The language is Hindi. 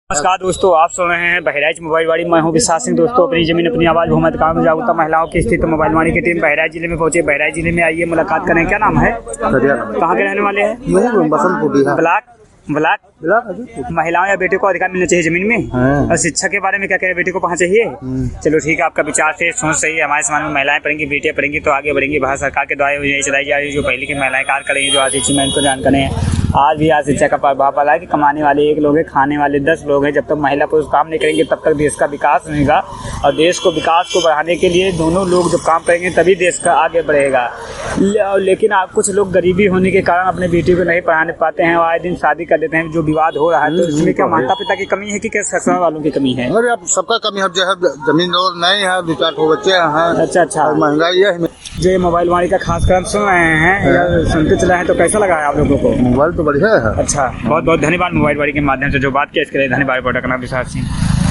नमस्कार दोस्तों, आप सुन रहे हैं बहराइच मोबाइल वाड़ी। मैं हूं विशाल सिंह। दोस्तों, अपनी जमीन अपनी आवाज बहुमत काम जागरूकता महिलाओं की स्थिति मोबाइल वाणी की टीम बहराइच जिले में पहुंचे। बहराइच जिले में आइए, मुलाकात करें। क्या नाम है? कहाँ के रहने वाले हैं? ब्लॉक। महिलाओं या बेटे को अधिकार मिलना चाहिए जमीन में। और शिक्षा के बारे में क्या कह रहे हैं? बेटे को कहाँ चाहिए? चलो ठीक है, आपका विचार से सोच सही है। हमारे समाज में महिलाएं पढ़ेंगी, बेटियां पढ़ेंगी तो आगे बढ़ेंगी। भारत सरकार के द्वारा योजना चलाई जा रही है, जो पहले की महिलाएं कार्य करेंगी, जो आज शिक्षा में इनको जान करें। आज भी आज शिक्षा का प्रभाव पड़ा है कि कमाने वाले 1 लोग है, खाने वाले 10 लोग हैं। जब तक महिला पुरुष काम नहीं करेंगे तब तक देश का विकास नहीं होगा। और देश को विकास को बढ़ाने के लिए दोनों लोग जब काम करेंगे तभी देश का आगे बढ़ेगा। लेकिन कुछ लोग गरीबी होने के कारण अपने बेटी को नहीं पढ़ाने पाते हैं और आए दिन शादी कर देते हैं, जो विवाद हो रहा है। तो इसमें क्या माता पिता की कमी है कि क्या ससुराल वालों की कमी है? अरे अब सबका कमी है, जो है जमीन और नहीं है, 2-4 बच्चे हैं। अच्छा, महंगाई है। जो ये मोबाइल वाणी का खास कर सुन रहे हैं या सुनते चले हैं, तो कैसा लगा है आप लोगों को? मोबाइल तो बढ़िया है। अच्छा, बहुत बहुत धन्यवाद मोबाइल वाणी के माध्यम से जो बात किया इसके लिए धन्यवाद। प्रोडक्ट नाम विशाल सिंह।